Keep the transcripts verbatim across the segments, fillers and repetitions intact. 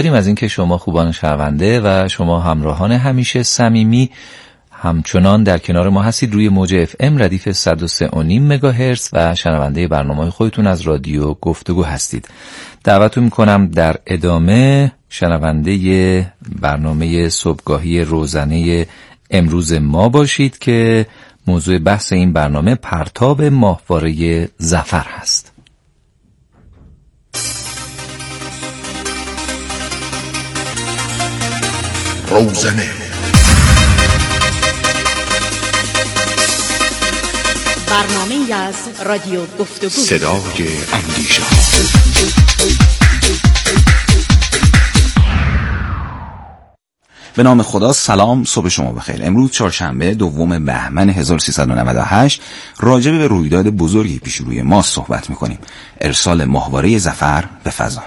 از اینکه شما خوبان شنونده و شما همراهان همیشه صمیمی همچنان در کنار ما هستید روی موج اف ام ردیف صد و سه و نیم مگاهرتز و شنونده برنامه خودتون از رادیو گفتگو هستید. دعوتتون میکنم در ادامه شنونده برنامه صبحگاهی روزانه امروز ما باشید که موضوع بحث این برنامه پرتاب ماهواره ظفر هست. روزانه برنامه از رادیو گفتگو، صدای اندیشه. به نام خدا. سلام، صبح شما بخیر. امروز چهارشنبه دوم بهمن هزار و سیصد و نود و هشت راجع به رویداد بزرگی پیش روی ما صحبت می‌کنیم. ارسال ماهواره ظفر به فضا.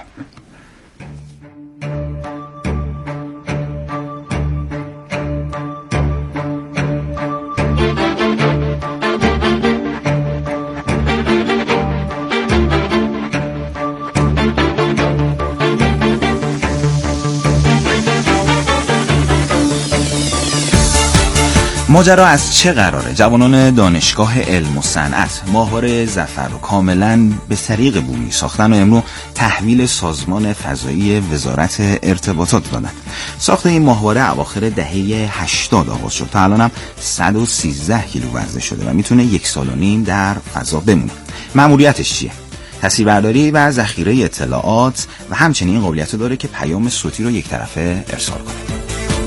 ماجرا از چه قراره؟ جوانان دانشگاه علم و صنعت ماهواره ظفر رو کاملا به طریق بومی ساختن و امروز تحویل سازمان فضایی وزارت ارتباطات دادن. ساخت این ماهواره اواخر دهه هشتاد آغاز شد تا الان هم صد و سیزده کیلو وزنه شده و میتونه یک سال و نیم در فضا بمونه. مأموریتش چیه؟ تصویربرداری و ذخیره اطلاعات و همچنین قابلیت داره که پیام صوتی رو یک طرفه ارسال کنه.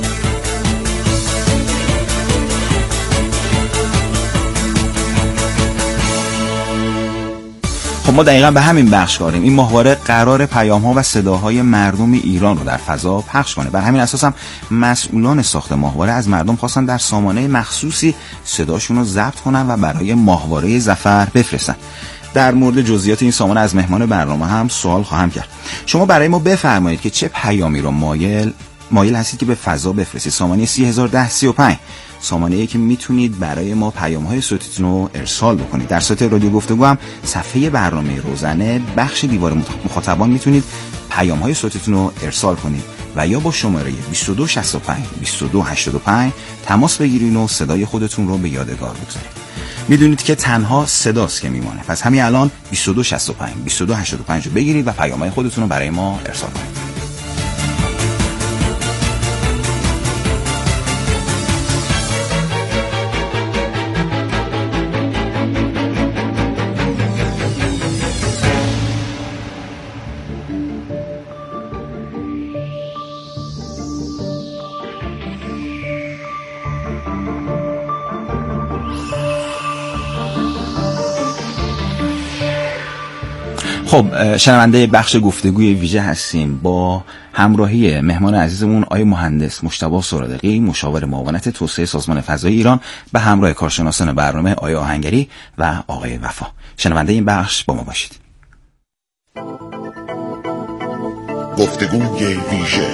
خب ما دقیقا به همین بخش کاریم. این ماهواره قرار پیام‌ها و صداهای مردم ایران رو در فضا پخش کنه. بر همین اساس هم مسئولان ساخت ماهواره از مردم خواستن در سامانه مخصوصی صداشون رو ضبط کنن و برای ماهواره ظفر بفرستن. در مورد جزئیات این سامانه از مهمان برنامه هم سوال خواهم کرد. شما برای ما بفرمایید که چه پیامی رو مایل مایل هستید که به فضا بفرستید. سامانه سی هزار و ده سی و پنج سامانه‌ای که میتونید برای ما پیام‌های صوتیتون رو ارسال بکنید. در سایت رادیو گفتگو هم صفحه برنامه روزانه بخش دیوار مخاطبان میتونید پیام‌های صوتیتون رو ارسال کنید و یا با شماره بیست و دو شصت و پنج بیست و دو هشتاد و پنج تماس بگیرید و صدای خودتون رو به یادگار بگذارید. میدونید که تنها صداست که میمونه. پس همین الان بیست و دو شصت و پنج بیست و دو هشتاد و پنج رو بگیرید و پیام‌های خودتون رو برای ما ارسال کنید. خب شنونده بخش گفتگوی ویژه هستیم با همراهی مهمان عزیزمون آقای مهندس مجتبی سرادقی، مشاور معاونت توسعه سازمان فضای ایران، به همراه کارشناسان برنامه آقای آهنگری و آقای وفا. شنونده این بخش با ما باشید. گفتگوی ویژه.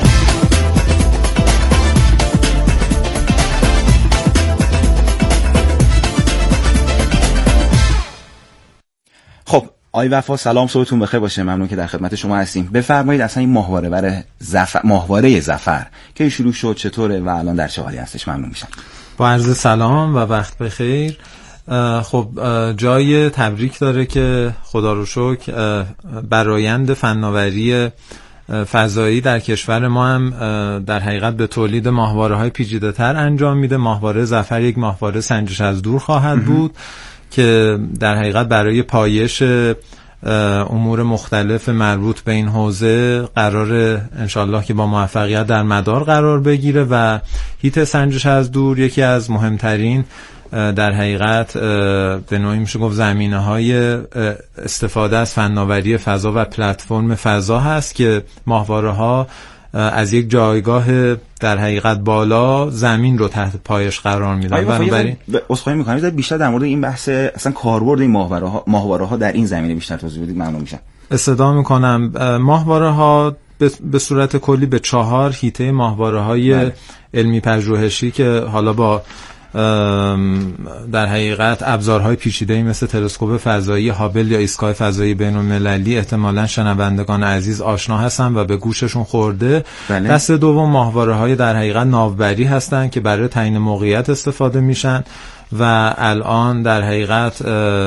خب آقای وفا سلام، صبحتون بخیر باشه. ممنون که در خدمت شما هستیم. بفرمایید اصلا این ماهواره بر ظفر ماهواره ظفر که شروع شد چطوره و الان در چه حالی هستش؟ ممنون میشم. با عرض سلام و وقت بخیر. خب جای تبریک داره که خدا رو شکر برآیند فناوری فضایی در کشور ما هم در حقیقت به تولید ماهواره‌های پیچیده‌تر انجام میده. ماهواره ظفر یک ماهواره سنجش از دور خواهد بود که در حقیقت برای پایش امور مختلف مربوط به این حوزه قرار انشالله که با موفقیت در مدار قرار بگیره و هیت سنجش از دور یکی از مهمترین در حقیقت به نوعی میشه گفت زمینه‌های استفاده از فناوری فضا و پلتفرم فضا هست که ماهواره‌ها از یک جایگاه در حقیقت بالا زمین رو تحت پایش قرار میدن. بنابراین عذرخواهی می‌کنم بیشتر بیشتر در مورد این بحث اصلا کاربرد این ماهواره‌ها ماهواره‌ها در این زمینه بیشتر توضیح بدید ممنون میشم. استفاده می‌کنم. ماهواره‌ها به صورت کلی به چهار حیطه ماهواره‌های علمی پژوهشی که حالا با در حقیقت ابزارهای پیچیده‌ای مثل تلسکوپ فضایی هابل یا ایستگاه فضایی بین‌المللی احتمالاً شنوندگان عزیز آشنا هستن و به گوششون خورده. بله. دست دوم ماهواره‌های در حقیقت ناوبری هستن که برای تعیین موقعیت استفاده میشن و الان در حقیقت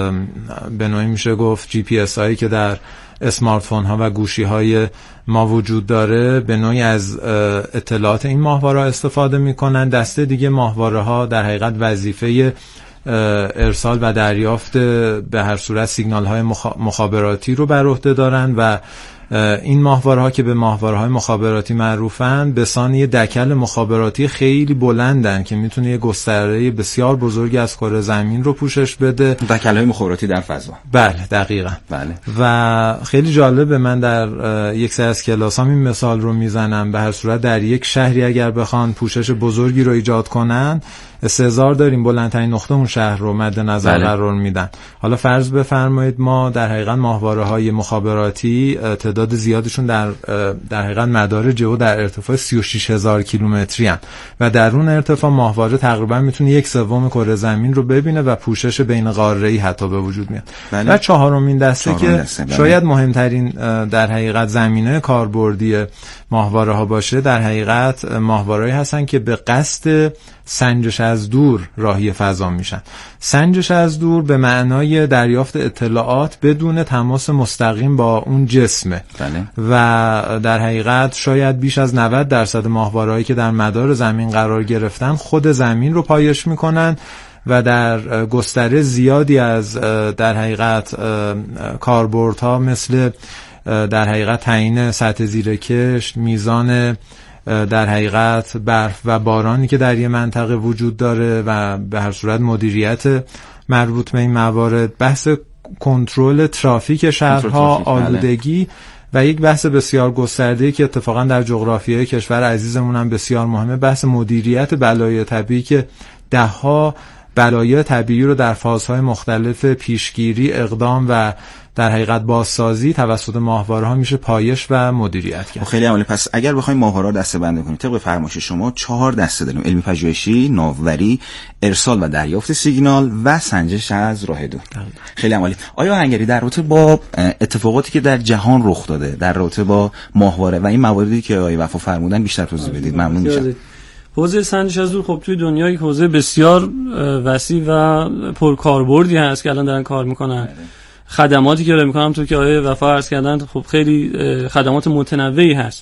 به نوعی میشه گفت جی پی اس هایی که در اسمارت فون ها و گوشی های ما وجود داره به نوعی از اطلاعات این ماهواره استفاده میکنن. دسته دیگه ماهواره ها در حقیقت وظیفه ارسال و دریافت به هر صورت سیگنال های مخابراتی رو بر عهده دارن و این ماهواره ها که به ماهواره های مخابراتی معروفن به سان یه دکل مخابراتی خیلی بلندن که میتونه یه گستره بسیار بزرگی از کره زمین رو پوشش بده. دکل های مخابراتی در فضا. بله دقیقاً. بله. و خیلی جالبه، من در یک سری از کلاسام این مثال رو میزنم. به هر صورت در یک شهری اگر بخوان پوشش بزرگی رو ایجاد کنن استحضار داریم بلندترین نقطه اون شهر رو مد نظر بله. قرار میدن. حالا فرض بفرمایید ما در حقیقت ماهواره‌های مخابراتی تعداد زیادشون در در حقیقت مدار جو در ارتفاع سی و شش هزار کیلومتری ان و در اون ارتفاع ماهواره تقریبا میتونه یک سوم کره زمین رو ببینه و پوشش بین قاره‌ای حتی به وجود میاد. بله. و چهارمین دسته که دسته. بله. شاید مهمترین در حقیقت زمینه کاربردی ماهواره ها باشه، در حقیقت ماهواره‌ای هستن که به قصد سنجش از دور راهی فضا میشن. سنجش از دور به معنای دریافت اطلاعات بدون تماس مستقیم با اون جسمه. بله. و در حقیقت شاید بیش از نود درصد ماهوارهایی که در مدار زمین قرار گرفتن خود زمین رو پایش میکنن و در گستره زیادی از در حقیقت کاربردها مثل در حقیقت تعیین سطح زیرکشت، میزان در حقیقت برف و بارانی که در یه منطقه وجود داره و به هر صورت مدیریت مربوط به این موارد، بحث کنترل ترافیک شهرها، آلودگی و یک بحث بسیار گسترده‌ای که اتفاقا در جغرافیای کشور عزیزمون هم بسیار مهمه، بحث مدیریت بلایای طبیعی که دهها بلایای طبیعی رو در فازهای مختلف پیشگیری، اقدام و در حقیقت بازسازی توسط ماهواره‌ها میشه پایش و مدیریت کرد. خیلی عالی. پس اگر بخوایم ماهواره‌ها دسته‌بندی کنیم طبق فرمایش شما چهار دسته داریم: علمی پژوهشی، ناوبری، ارسال و دریافت سیگنال و سنجش از راه دور. خیلی عالی. آیا آهنگری در رابطه با اتفاقاتی که در جهان رخ داده در رابطه با ماهواره و این مواردی که آقای وفا فرمودن بیشتر توضیح بدید؟ ممنون میشم. حوزه سنجش از دور خب توی دنیا یک حوزه بسیار وسیع و پرکاربردی هست که الان دارن کار میکنن. خدماتی که ارائه میکنن همونطور که آقای وفا عرض کردن خب خیلی خدمات متنوعی هست.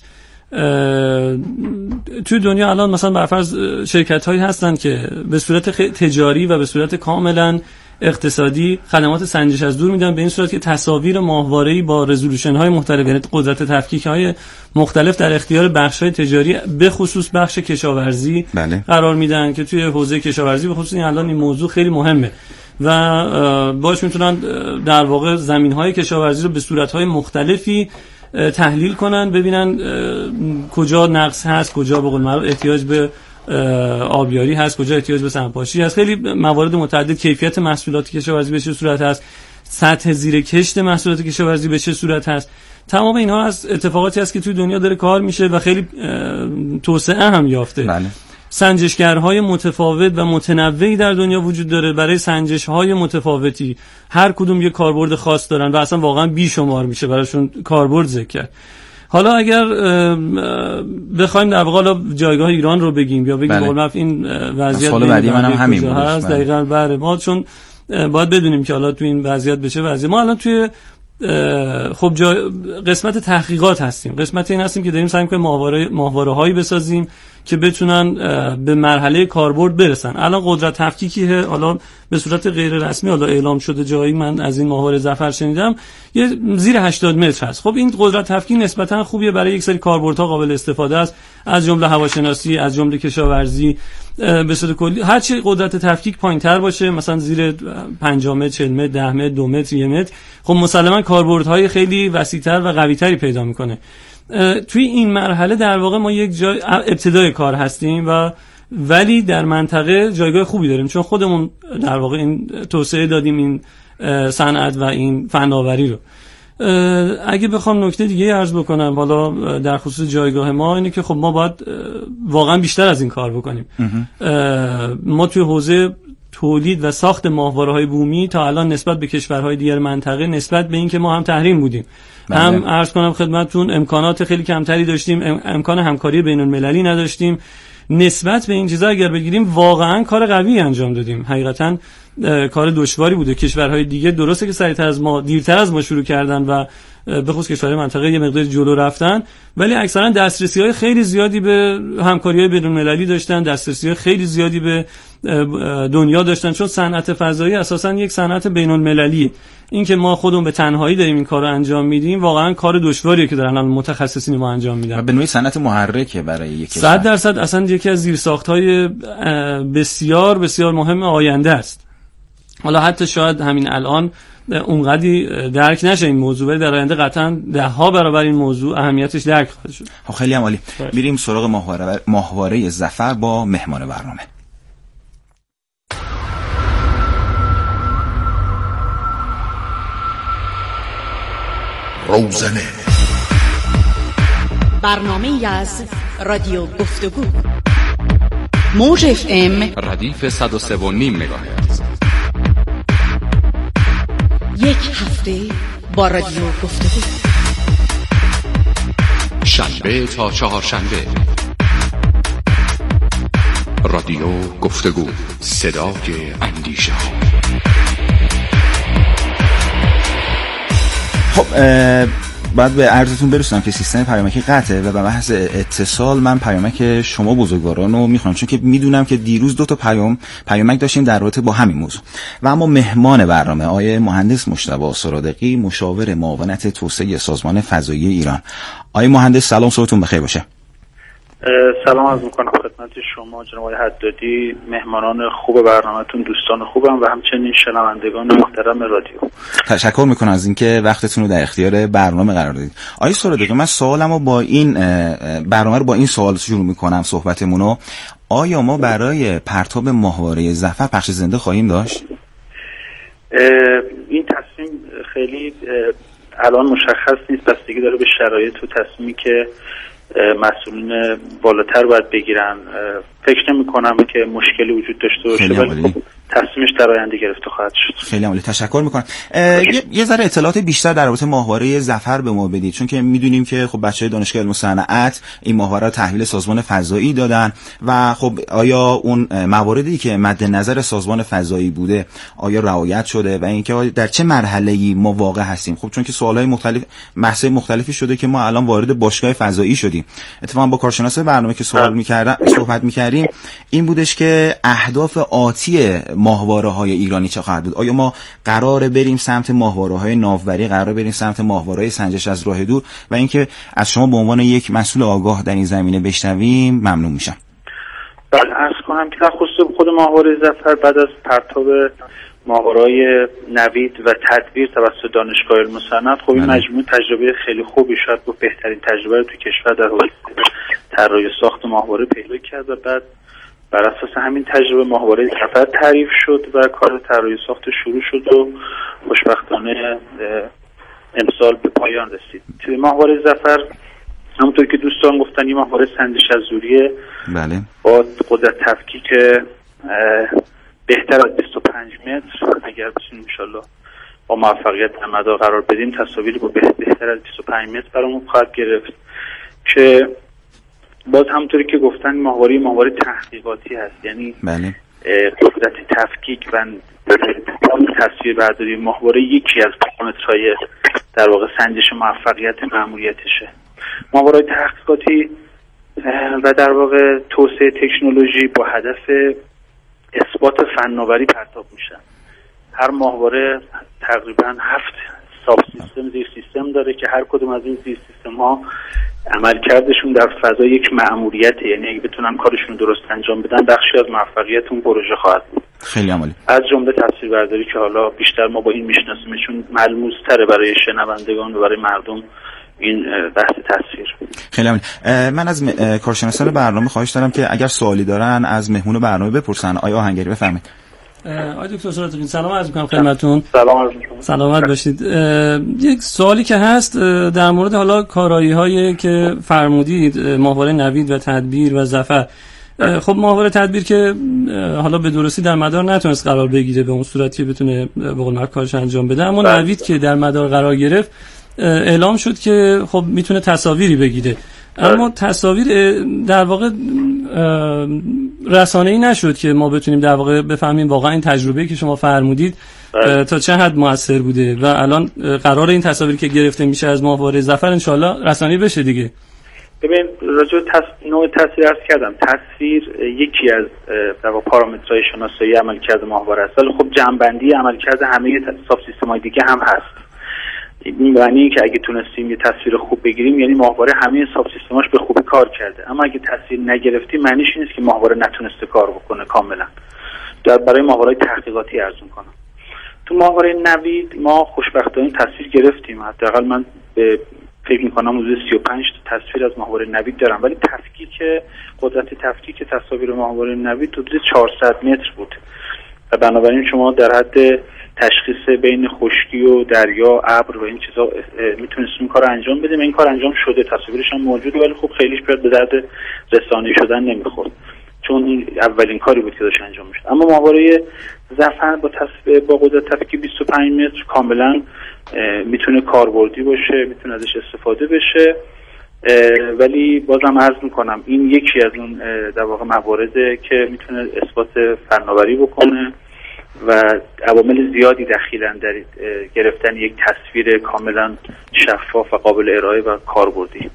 توی دنیا الان مثلا برفرض شرکت هایی هستن که به صورت تجاری و به صورت کاملا اقتصادی خدمات سنجش از دور میدن، به این صورت که تصاویر ماهواره‌ای با رزولوشن های مختلف، یعنی قدرت تفکیک های مختلف در اختیار بخش های تجاری به خصوص بخش کشاورزی بله. قرار میدن که توی حوزه کشاورزی به خصوص این الان این موضوع خیلی مهمه و باش میتونن در واقع زمین‌های کشاورزی رو به صورت‌های مختلفی تحلیل کنن، ببینن کجا نقص هست، کجا به قول معروف احتیاج به آبیاری هست، کجا احتیاج به سنپاشی هست. خیلی موارد متعدد، کیفیت محصولات کشاورزی به چه صورت هست، سطح زیر کشت محصولات کشاورزی به چه صورت هست. تمام اینها از اتفاقاتی هست که توی دنیا داره کار میشه و خیلی توسعه هم یافته. بله. سنجشگرهای متفاوت و متنوعی در دنیا وجود داره برای سنجش‌های متفاوتی، هر کدوم یک کاربرد خاص دارن و اصلا واقعا بیشمار میشه براشون کاربرد ذکر کرد. حالا اگر بخوایم در واقع جایگاه ایران رو بگیم یا بگیم بله. این وضعیت سوال بعدی منم همین بود هست دقیقاً. بله ما چون باید بدونیم که حالا تو این وضعیت بشه وضعیت ما الان توی خب جا قسمت تحقیقات هستیم، قسمت این هستیم که داریم سعی می‌کنیم ماهواره ماهواره‌هایی بسازیم که بتونن به مرحله کاربرد برسن. الان قدرت تفکیکی حالا به صورت غیر رسمی حالا اعلام شده، جایی من از این ماهواره ظفر شنیدم یه زیر هشتاد متر هست. خب این قدرت تفکیک نسبتا خوبیه برای یک سری کاربردها قابل استفاده است، از جمله هواشناسی، از جمله کشاورزی. به صورت کلی هر چی قدرت تفکیک پایین‌تر باشه، مثلا زیر پنجاه متر، چهل متر، ده متر، دو متر، یک متر، خب مسلماً کاربردهای خیلی وسیع‌تر و قوی‌تری پیدا می‌کنه. توی این مرحله در واقع ما یک جای ابتدای کار هستیم و ولی در منطقه جایگاه خوبی داریم چون خودمون در واقع این توسعه دادیم این صنعت و این فناوری رو. اگه بخوام نکته دیگه عرض بکنم حالا در خصوص جایگاه ما اینه که خب ما باید واقعا بیشتر از این کار بکنیم. ما توی حوزه تولید و ساخت ماهواره‌های بومی تا الان نسبت به کشورهای دیگر منطقه، نسبت به این که ما هم تحریم بودیم، بله. هم عرض کنم خدمتتون امکانات خیلی کمتری داشتیم، امکان همکاری بین المللی نداشتیم. نسبت به این چیزا اگر بگیریم واقعا کار قوی انجام دادیم. حقیقتا کار دشواری بوده. کشورهای دیگه درسته که سریعتر از ما، دیرتر از ما شروع کردن و به خصوص کشورهای منطقه یه مقدار جلو رفتن، ولی اکثرا دسترسی‌های خیلی زیادی به همکاری‌های بین‌المللی داشتن، دسترسی‌های خیلی زیادی به دنیا داشتن، چون صنعت فضایی اساساً یک صنعت بین‌المللیه. این که ما خودمون به تنهایی داریم این کارو انجام میدیم واقعا کار دشواریه که دارن متخصصین ما انجام میدن. به نوعی صنعت محرکه برای یک کشور. صد درصد اصلا یکی از زیرساخت‌های بسیار بسیار مهم آینده است. حالا حتی شاید همین الان اونقدی درک نشه این موضوع، ولی در آینده قطعا ده ها برابر این موضوع اهمیتش درک خواهد شد. خیلی هم عالی. میریم سراغ ماهواره ماهواره ظفر با مهمان برنامه. روزنه، برنامه از رادیو گفتگو، موج اف ام ردیف صد و سه و نیم مگاهرتز. یک هفته با رادیو گفتگو، شنبه تا چهارشنبه. رادیو گفتگو، صدای اندیشه. خب بعد به عرضتون برسونم که سیستم پیامکی قطعه و به محض اتصال من پیامک شما بزرگواران رو میخونم، چون که میدونم که دیروز دو تا پیام پیامک داشتیم در رابطه با همین موضوع. و اما مهمان برنامه آقای مهندس مجتبی سرادقی، مشاور معاونت توسعه سازمان فضایی ایران. آقای مهندس سلام، صبحتون بخیر باشه. سلام عرض میکنم خدمت شما جناب آقای حدادی، مهمانان خوب برنامه‌تون، دوستان خوبم و همچنین شنوندگان محترم رادیو. تشکر میکنم از اینکه وقتتون رو در اختیار برنامه قرار دادید. آقای سرادقی، من سوالمو با این برنامه رو با این سوال شروع میکنم صحبتمونو. آیا ما برای پرتاب ماهواره ظفر پخش زنده خواهیم داشت؟ این تصمیم خیلی الان مشخص نیست، بستگی داره به شرایط و تصمیمی که مسئولین بالاتر باید بگیرن. فکر نمی کنم که مشکلی وجود داشته باشه، ولی تصمیمش در آینده گرفته خواهد شد. خیلی عالی، تشکر میکنم. یه،, یه ذره اطلاعات بیشتر در رابطه ماهواره ظفر به ما بدید، چون که میدونیم که خب بچهای دانشگاه علم و صنعت این ماهواره رو تحویل سازمان فضایی دادن و خب آیا اون مواردی که مد نظر سازمان فضایی بوده آیا رعایت شده و اینکه در چه مرحله‌ای ما واقع هستیم؟ خب چون که سوالای مختلف بحث مختلفی شده که ما الان وارد باشگاه فضایی شدیم. اتفاقا با کارشناس برنامه که سوال می‌کردم صحبت می‌کردیم این بودش که اهداف آتی ماهواره‌های ایرانی چه خواهد بود؟ آیا ما قراره بریم سمت ماهواره‌های ناوبری، قراره بریم سمت ماهواره‌های سنجش از راه دور؟ و اینکه از شما به عنوان یک مسئول آگاه در این زمینه بشنویم ممنون میشم. بله، عرض کنم که در خصوص خود ماهواره ظفر بعد از پرتاب ماهواره‌های نوید و تدبیر توسط دانشگاه علم و صنعت، خب این مجموعه تجربه خیلی خوبی، شاید با بهترین تجربه رو تو کشور در حوزه طراحی ساخت ماهواره پیدا کرد و بعد بر اساس همین تجربه ماهواره ظفر تعریف شد و کار طراحی ساخت شروع شد و خوشبختانه امسال به پایان رسید. توی ماهواره ظفر همونطور که دوستان گفتن این ماهواره سنجش از دوریه، بله، با قدرت تفکیک بهتر از بیست و پنج متر، اگر بتونیم انشالله با موفقیت در مدار قرار بدیم تصاویری با بهتر از بیست و پنج متر برامون خواهد گرفت که باز همونطوری که گفتن ماهواره ماهواره تحقیقاتی هست، یعنی بله قدرت تفکیک و تصویر برداری ماهواره یکی از پارامترهای در واقع سنجش موفقیت مأموریتشه. ماهواره تحقیقاتی و در واقع توسعه تکنولوژی با هدف اثبات فناوری پرتاب میشن. هر ماهواره تقریبا هفت ساب سیستم زیر سیستم داره که هر کدوم از این زیر سیستم ها عملکردشون در فضا یک مأموریته، یعنی اگه بتونن کارشون درست انجام بدن بخشی از موفقیت اون پروژه خواهد بود. خیلی عالی. از جمله تصویربرداری که حالا بیشتر ما با این میشناسیمشون ملموس‌تره برای شنوندگان و برای مردم این بحث تصویر. خیلی عالی. من از م... کارشناسان برنامه خواهش دارم که اگر سوالی دارن از مهمون برنامه بپرسن. آیا آهنگری بفرمایید. آقای دکتر صادقی سلام عرض می‌کنم خدمتتون. سلام عرض می‌کنم. سلامت باشید. یک سوالی که هست در مورد حالا کارایی‌هایی که فرمودید، ماهواره نوید و تدبیر و ظفر. خب ماهواره تدبیر که حالا به درستی در مدار نتونست قرار بگیره به اون صورتی بتونه به قول معروف کارش انجام بده، اما نوید که در مدار قرار گرفت اعلام شد که خب میتونه تصاویری بگیره، اما تصاویر در واقع رسانه‌ای نشد که ما بتونیم در واقع بفهمیم واقعا این تجربه‌ای که شما فرمودید تا چه حد موثر بوده و الان قرار این تصاویری که گرفته میشه از ماهواره ظفر انشالله رسانه‌ای بشه دیگه. ببین راجع به تص... نوع تصویر عرض کردم، تصویر یکی از در واقع پارامترهای شناسایی عملکرد ماهواره است، ولی خب جمع‌بندی عملکرد همه ساب سیستم‌های دیگه هم هست. این معنی این که اگه تونستیم یه تصویر خوب بگیریم یعنی ماهواره همه ساب سیستماش به خوبی کار کرده، اما اگه تصویر نگرفتیم معنیش این نیست که ماهواره نتونسته کار بکنه کاملا. در برای ماهواره تحقیقاتی ارزون کنم، تو ماهواره نوید ما خوشبختانه تصویر گرفتیم، حداقل من به فکر می‌کنم حدود سی و پنج تا تصویر از ماهواره نوید دارم، ولی تفکیک قدرت تفکیک تصاویر ماهواره نوید حدود چهارصد متر بود و بنابراین شما در حد تشخیص بین خشکی و دریا، ابر و این چیزا میتونستیم این کار انجام بدیم. این کار انجام شده، تصاویرش هم موجوده، ولی خب خیلیش بیاد به درد رسانه‌ای شدن نمیخورد چون این اولین کاری بود که داشت انجام میشد. اما ماهواره ظفر با تصویر با قدرت تفکیک بیست و پنج متر کاملا میتونه کاربردی باشه، میتونه ازش استفاده بشه، ولی بازم عرض میکنم این یکی از اون در واقع موارده که میتونه اثبات فناوری بکنه و عوامل زیادی دخیلن در گرفتن یک تصویر کاملا شفاف و قابل ارائه و کاربردی.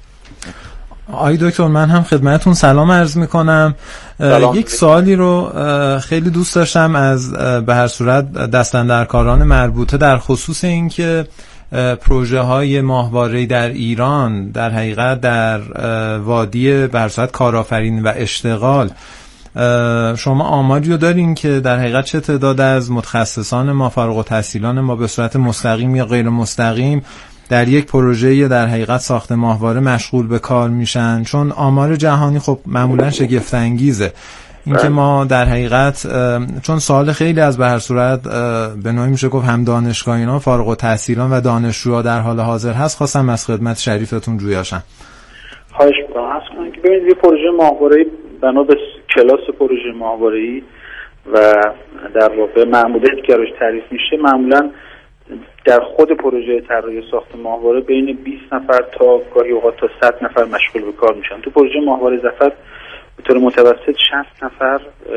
آقای دکتر من هم خدمتتون سلام عرض میکنم. یک سوالی رو خیلی دوست داشتم از به هر صورت دستاندرکاران مربوطه در خصوص این که پروژه های ماهواره‌ای در ایران در حقیقت در وادی به هر صورت کارآفرین و اشتغال شما آماری رو دارین که در حقیقت چه تعداد از متخصصان ما فارغ التحصیلان ما به صورت مستقیم یا غیر مستقیم در یک پروژه در حقیقت ساخت ماهواره مشغول به کار میشن؟ چون آمار جهانی خب معمولا شگفت انگیزه اینکه ما در حقیقت چون سوال خیلی از به هر صورت به نوعی میشه گفت هم دانشگاهیان فارغ التحصیلان و دانشجوها در حال حاضر هست، خواستم از خدمت شریفتون جویاشم. خواهش می‌کنم. اصلا که ببینید یه پروژه ماهواره‌ای بنا به کلاس پروژه ماهواره‌ای و در واقع معمولیتی که روش تعریف میشه، معمولا در خود پروژه طراحی ساخت ماهواره بین بیست نفر تا گاهی اوقات تا صد نفر مشغول به کار میشن. تو پروژه ماهواره ظفر به طور متوسط شصت نفر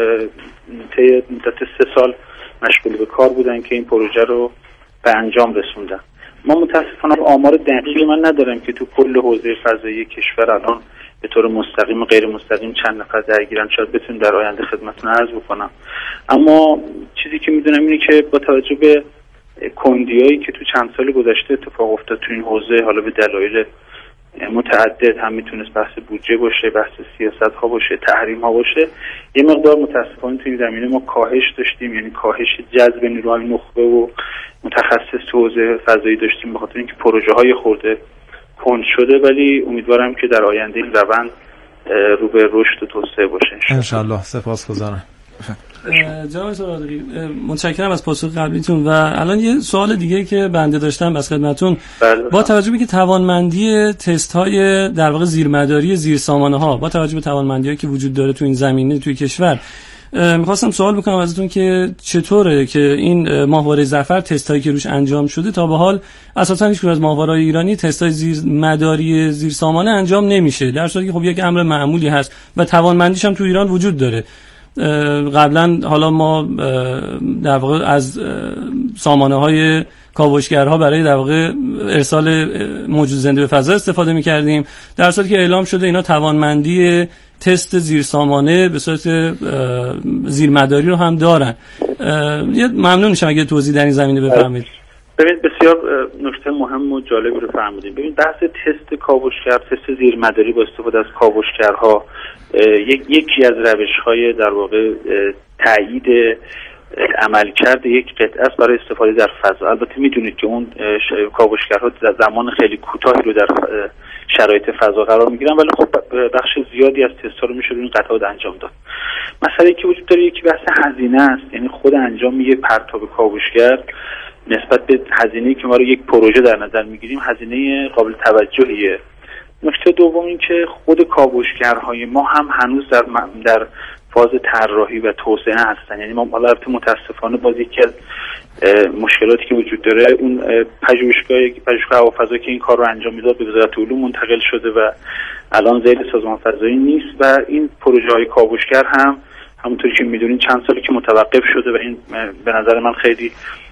طی مدت سه سال مشغول به کار بودن که این پروژه رو به انجام رسوندن. ما متاسفانه آمار دقیقی من ندارم که تو کل حوزه فضایی کشور الان به طور مستقیم و غیر مستقیم چند نفر درگیرن، شاید بتونم در آینده خدمتتون عرض بکنم. اما چیزی که میدونم اینه که با توجه به کندیایی که تو چند سال گذشته اتفاق افتاد تو این حوزه، حالا به دلایل متعدد، هم میتونست بحث بودجه باشه، بحث سیاست ها باشه، تحریم ها باشه، یه مقدار متاسفانه تو این زمینه ما کاهش داشتیم، یعنی کاهش جذب نیروهای نخبه و متخصص تو حوزه فضایی داشتیم به خاطر اینکه پروژه های خورده کند شده، ولی امیدوارم که در آینده این روند رو به رشد و توسعه باشه ان شاء الله. سپاسگزارم. جناب صادقی متشکرم از پاسخ قبلیتون. و الان یه سوال دیگه که بنده داشتم بس خدمتتون، با توجه به که توانمندی تست های در واقع زیرمداری زیرسامانه ها با توجه به توانمندی‌هایی که وجود داره تو این زمینه توی کشور، میخواستم سوال بکنم ازتون که چطوره که این ماهواره ظفر تستایی که روش انجام شده تا به حال اساسا هیچ کدوم از ماهواره‌های ایرانی تستای زیرمداری زیرسامانه انجام نمیشه، در صورتی که خب یک امر معمولی هست و توانمندیش هم تو ایران وجود داره. قبلا حالا ما در واقع از سامانه های کاوشگرها برای در واقع ارسال موجود زنده به فضا استفاده می‌کردیم، در صورتی که اعلام شده اینا توانمندی تست زیرسامانه به صورت زیرمداری رو هم دارن. یه ممنون میشم اگه توضیح در این زمینه بفرمایید. ببینید بسیار نکته مهم و جالبی رو فهمیدیم. ببین بحث تست کاوشگر، تست زیرمداری با استفاده از کاوشگرها یک یکی از روش‌های در واقع تایید عملکرد یک قطعه است برای استفاده در فضا. البته میدونید که اون کاوشگرها در زمان خیلی کوتاهی رو در شرایط فضا قرار میگیرن، ولی خب بخش زیادی از تست‌ها رو میشه روی این قطعات انجام داد. مسئله که وجود داره یکی بحث هزینه است، یعنی خود انجام یه پرتاب کاوشگر نسبت به هزینه‌ای که ما رو یک پروژه در نظر میگیریم هزینه قابل توجهیه. نکته دوم این که خود کاوشگرهای ما هم هنوز در در فاز طراحی و توسعه هستن، یعنی ما البته متاسفانه باز یکی از مشکلاتی که وجود داره اون پژوهشگاه پژوهشگاه هوافضا که این کار رو انجام میداد به وزارت علوم منتقل شده و الان زیر سازمان فضایی نیست و این پروژه های کاوشگر هم همونطوری که میدونین چند سالی که متوقف شده و این به نظر من خیلی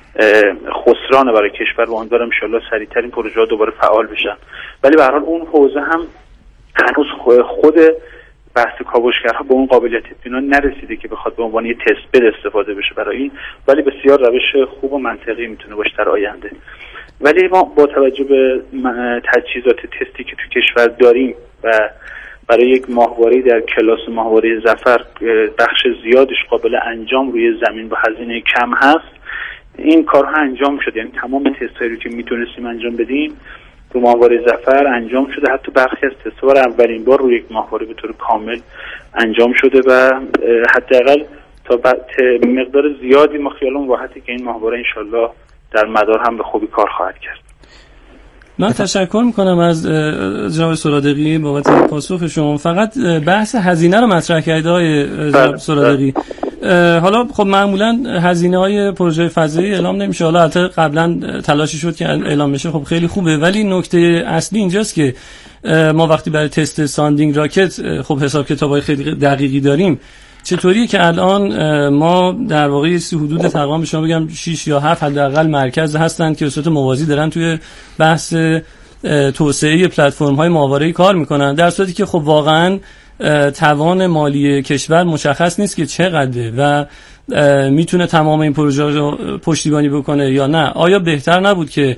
خسرانه برای کشور و امیدوارم ان شاء الله سریعتر این پروژه ها دوباره فعال بشن. ولی به هر حال اون حوزه هم هنوز خود بحث کاوشگرها به اون قابلیت اطمینان نرسیده که بخواد به عنوان یه تست بد استفاده بشه برای این، ولی بسیار روش خوب و منطقی میتونه باشه در آینده. ولی ما با توجه به تجهیزات تستی که تو کشور داریم و برای یک ماهواره در کلاس ماهواره ظفر بخش زیادش قابل انجام روی زمین با هزینه کم هست، این کارها انجام شده، یعنی تمام تست‌هایی رو که میتونستیم انجام بدیم تو ماهواره ظفر انجام شده، حتی برخی از تست‌ها رو اولین بار روی یک ماهواره به طور کامل انجام شده و حداقل تا مقدار زیادی ما خیالمون راحته که این ماهواره انشالله در مدار هم به خوبی کار خواهد کرد. من تشکر میکنم از جناب سرادقی بابت پاسخ شما. فقط بحث هزینه رو مطرح کردید آقای جناب سرادقی. حالا خب معمولا هزینه های پروژه فضایی اعلام نمیشه، حالا البته قبلا تلاشی شد که اعلام بشه، خب خیلی خوبه، ولی نکته اصلی اینجاست که ما وقتی برای تست ساندینگ راکت خب حساب کتابای خیلی دقیقی داریم، چطوریه که الان ما در واقع سی حدود تقریبا به شما بگم شش یا هفت حداقل مرکز هستن که به صورت موازی دارن توی بحث توسعه پلتفرم های ماهواره‌ای کار میکنن، در صورتی که خب واقعا توان مالی کشور مشخص نیست که چقدره و میتونه تمام این پروژه رو پشتیبانی بکنه یا نه. آیا بهتر نبود که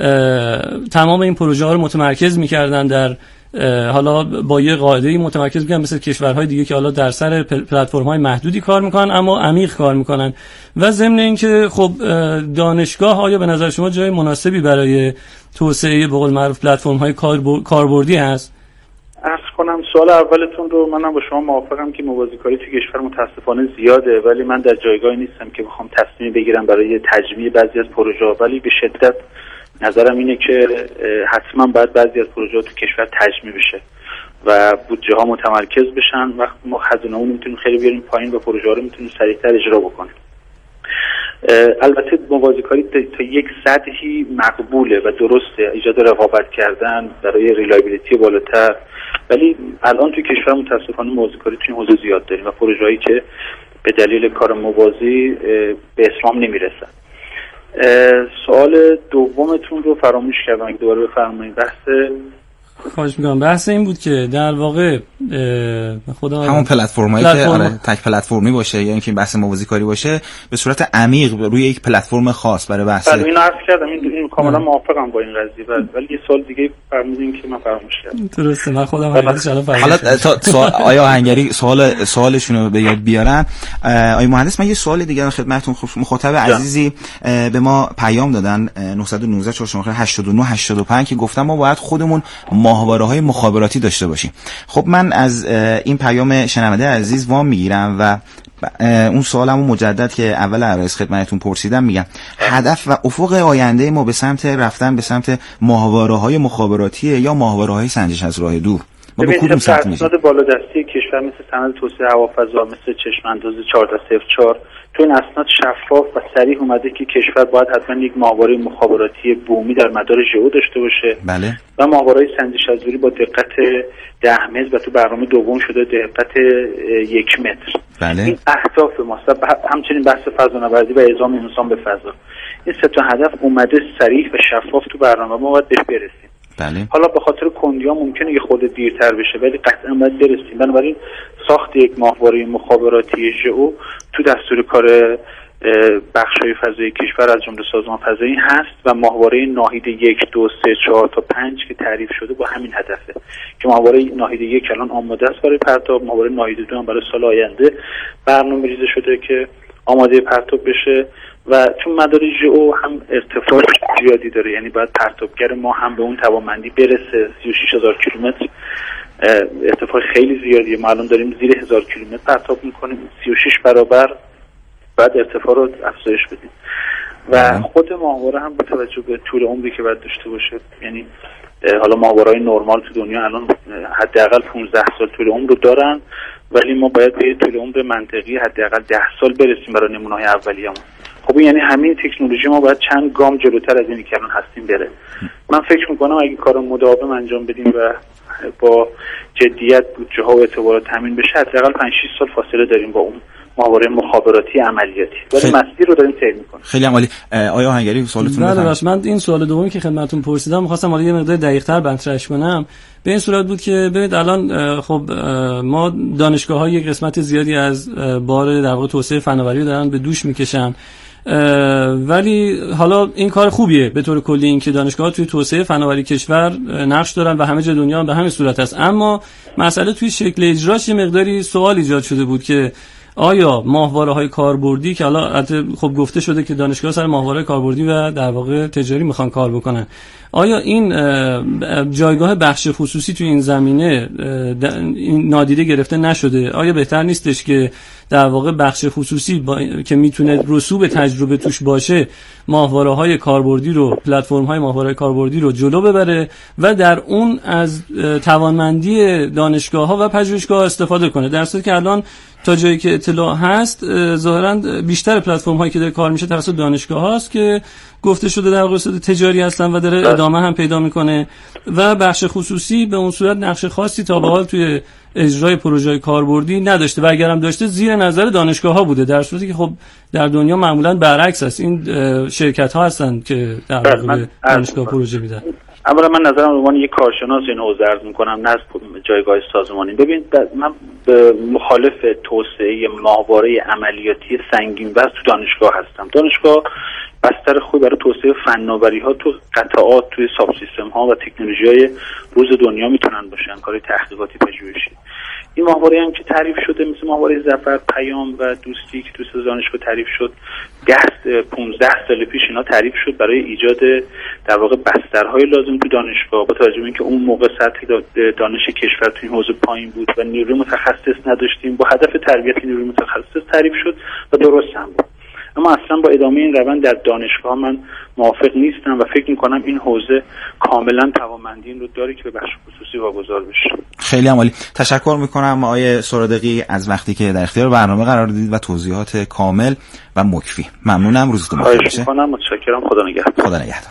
تمام این پروژه ها رو متمرکز میکردن در حالا با یه قاعده‌ای متمرکز میکنن مثل کشورهای دیگه که حالا در سر پلتفرم‌های محدودی کار میکنن اما عمیق کار میکنن؟ و ضمن اینکه خب دانشگاه آیا به نظر شما جای مناسبی برای توسعه به قول معروف پلتفرم‌های کاربردی هست؟ عرض کنم سوال اولتون رو منم با شما موافقم که موازیکاری تو کشور متاسفانه زیاده، ولی من در جایگاهی نیستم که بخوام تصمیم بگیرم برای تجمیع بعضی از پروژه‌ها، ولی به شدت نظرم اینه که حتما باید بعضی از پروژه‌ها تو کشور تجمیع بشه و بودجه ها متمرکز بشن، وقت ما هزینه‌مون میتونیم خیلی بیاریم پایین و پروژه‌ها رو میتونیم سریعتر اجرا بکنیم. البته موازیکاری تا یک سطحی مقبوله و درسته، ایجاد رقابت کردن برای ریلایبیلیتی بالاتر، ولی الان تو کشور متاسفانه موازیکاری تو این حوزه زیاد داریم و پروژه‌هایی که به دلیل کار موازی به اتمام نمیرسن. سوال دومتون رو فراموش کردم، اگه دوباره بفرمایید. بحث خواهش می‌کنم. بحث این بود که در واقع خدا همون پلتفرمایی که آره تک پلتفرمی باشه یا اینکه بحث موازیکاری باشه به صورت عمیق روی یک پلتفرم خاص برای بحث. بله اینو عرض کردم، این, این کاملا موافقم با این قضیه، ولی یه سوال دیگه فرمودین که من فراموش کردم. درسته، من خودم حقیقتش الان فراموش حالا تا سوال آیا آهنگری سوال سوالشون رو به یاد بیارن. آیا مهندس من یه سوال دیگه خدمتتون، مخاطب عزیزی به ما پیام دادن نه یک نه چهار هشت نه هشت پنج که گفتن ما باید خودمون ماهواره‌های مخابراتی داشته باشیم. خب من از این پیام شنونده عزیز وام میگیرم و اون سوالمو مجدد که اول عرض خدمتتون پرسیدم میگم هدف و افق آینده ما به سمت رفتن به سمت ماهواره‌های مخابراتیه یا ماهواره‌های سنجش از راه دور؟ ما به کدوم سمت میشیم؟ اسناد بالادستی کشور مثل سند توسعه هوافضا، مثل چشم انداز چهارده صفر چهار تو این اسناد شفاف و صریح اومده که کشور باید حتما یک ماهواره مخابراتی بومی در مدار ژئو داشته باشه. بله. و ماهواره‌های سنجش از دوری با دقت ده متر و تو برنامه دوم شده دقت یک متر. بله. این اهداف ماست. همچنین بحث فضانوردی و اعزام انسان به فضا. این سه تا هدف اومده صریح و شفاف تو برنامه، ما باید بهش برسیم. بله. حالا به خاطر کندی‌ها ممکنه یه خورده دیرتر بشه ولی قطعا باید برسیم. بنابراین ساخت یک ماهواره مخابراتی ژئو تو دستور کار بخش‌های فضایی کشور از جمله سازمان فضایی هست و ماهواره ناهید یک دو سه چهار تا پنج که تعریف شده با همین هدفه که ماهواره ناهید یک الان آماده است برای پرتاب، ماهواره ناهید دو هم برای سال آینده برنامه‌ریزی شده که آماده پرتاب بشه و چون مدار ژئو هم ارتفاع زیادی داره، یعنی باید پرتابگر ما هم به اون توانمندی برسه. سی و شش هزار کیلومتر ارتفاع خیلی زیادیه، ما الان داریم زیر هزار کیلومتر پرتاب میکنیم، سی و شش برابر بعد ارتفاع رو افزایش بدیم. و خود ماهواره هم با توجه به طول عمری که باید داشته باشه، یعنی حالا ماهواره‌های نرمال تو دنیا الان حداقل پانزده سال طول عمر رو دارن، ولی ما باید به طول عمر منطقی حداقل ده سال برسیم برای نمونه‌های اولیه‌مون. خب یعنی همین تکنولوژی ما باید چند گام جلوتر از اینی که الان هستیم بره. من فکر میکنم اگه کارو مداوم انجام بدیم و با جدیت بودجه ها و اعتبارات تامین بشه، حداقل پنج شش سال فاصله داریم با اون ماهواره مخابراتی عملیاتی، ولی مسیر رو داریم طی می‌کنیم. خیلی عالی. آیا آهنگری سوالتون رو بله، من این سوال دومی که خدمتتون پرسیدم می‌خواستم حالا یه مقدار دقیق‌تر مطرحش کنم. به این صورت بود که ببینید الان خب ما دانشگاه‌ها یک قسمت زیادی از بار در واقع توسعه فناوری دارن به دوش می‌کشن، ولی حالا این کار خوبیه به طور کلی، این که دانشگاه‌ها توی توسعه فناوری کشور نقش دارن و همه جای دنیا هم به همین صورت هست. اما مسئله توی شکل اجراش یه مقداری سوال ایجاد شده بود که آیا ماهواره‌های کاربردی که حالا خب گفته شده که دانشگاه سر ماهواره کاربردی و در واقع تجاری میخوان کار بکنن، آیا این جایگاه بخش خصوصی توی این زمینه این نادیده گرفته نشده؟ آیا بهتر نیستش که در واقع بخش خصوصی با... که میتونه رسوب تجربه توش باشه ماهواره‌های کاربردی رو، پلتفرم‌های ماهواره کاربردی رو جلو ببره و در اون از توانمندی دانشگاه‌ها و پژوهشگاه‌ها استفاده کنه، در صورتی که الان تا جایی که اطلاع هست ظاهراً بیشتر پلتفرم هایی که داره کار میشه توسط دانشگاه هاست که گفته شده در واقع تجاری هستن و داره ادامه هم پیدا میکنه و بخش خصوصی به اون صورت نقش خاصی تا به حال توی اجرای پروژه کاربردی نداشته و اگرم داشته زیر نظر دانشگاه ها بوده، در صورتی که خب در دنیا معمولاً برعکس است، این شرکت ها هستن که در واقع دانشگاه پروژه میدن. اولا من نظرم به عنوان یک کارشناس این حوزه عرض می‌کنم، نه از جایگاه سازمانی. ببین من به مخالف توسعه ماهواره عملیاتی سنگین بس تو دانشگاه هستم. دانشگاه بستر خوب برای توسعه فناوری‌ها تو قطعات، توی ساب سیستم‌ها و تکنولوژی‌های روز دنیا میتونن باشن، کار تحقیقاتی پژوهشی. این ماهواره هم که تعریف شده مثل ماهواره ظفر، پیام و دوستی که تو دانشگاه تعریف شد، ده پانزده سال پیش اینا تعریف شد برای ایجاد در واقع بسترهای لازم تو دانشگاه، با توجه به اینکه اون موقع سطح دانش کشور تو این حوزه پایین بود و نیروی متخصص نداشتیم، با هدف تربیت نیروی متخصص تعریف شد و درست هم بود. اما اصلا با ادامه این روند در دانشگاه من موافق نیستم و فکر میکنم این حوزه کاملا توانمندی این رو داره که به بخش خصوصی واگذار بشه. خیلی عالی. تشکر میکنم آقای سرادقی از وقتی که در اختیار برنامه قرار دادید و توضیحات کامل و مکفی. ممنونم، روزتون بخیر باشه. خواهش میکنم، متشکرم. خدا نگهدار. خدا نگهدار.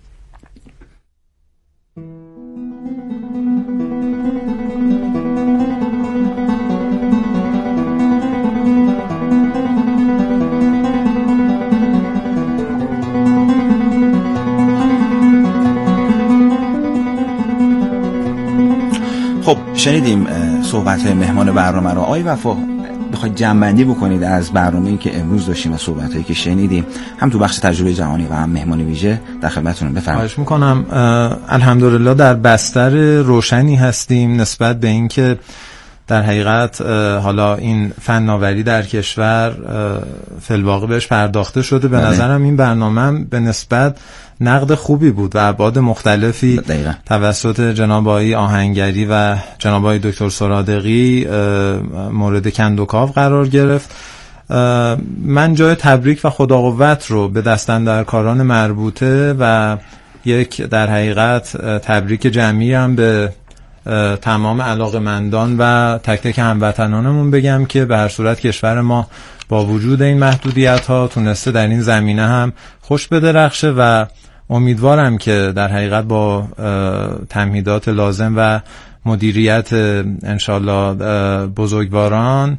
خب شنیدیم صحبت مهمان برنامه رو. آقای وفا بخواید جمع‌بندی بکنید از برنامه‌ای که امروز داشتیم و صحبتایی که شنیدیم، هم تو بخش تجربه جهانی و هم مهمان ویژه، در خدمتتونم. بفرمایید. خواهش می‌کنم. الحمدلله در بستر روشنی هستیم نسبت به اینکه در حقیقت حالا این فناوری در کشور فی‌الواقع بهش پرداخته شده. به نظرم این برنامه به نسبت نقد خوبی بود و ابعاد مختلفی دقیقا توسط جناب آقای آهنگری و جناب آقای دکتر سرادقی مورد کندوکاو قرار گرفت. من جای تبریک و خدا قوت رو به دستاندرکاران مربوطه و یک در حقیقت تبریک جمعی هم به تمام علاقه‌مندان و تک تک هموطنانمون بگم که به هر صورت کشور ما با وجود این محدودیت‌ها تونسته در این زمینه هم خوش بدرخشه و امیدوارم که در حقیقت با تمهیدات لازم و مدیریت انشالله بزرگواران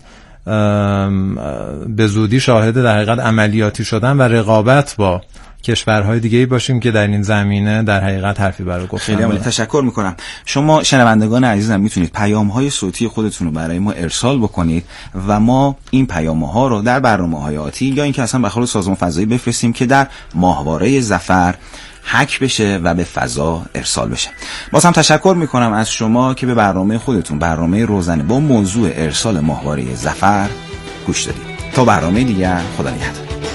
به زودی شاهد در حقیقت عملیاتی شدن و رقابت با کشورهای دیگه‌ای باشیم که در این زمینه در حقیقت حرفی برای گفتن. خیلی عالی، تشکر میکنم. شما شنوندگان عزیزم میتونید پیام‌های صوتی خودتون رو برای ما ارسال بکنید و ما این پیام‌ها رو در برنامه‌های آتی یا اینکه اصلا به خود سازمان فضایی بفرستیم که در ماهواره ظفر هک بشه و به فضا ارسال بشه. باز هم تشکر میکنم از شما که به برنامه خودتون، برنامه روزانه با موضوع ارسال ماهواره ظفر گوش دادید. تا برنامه دیگر، خدا نگهدار.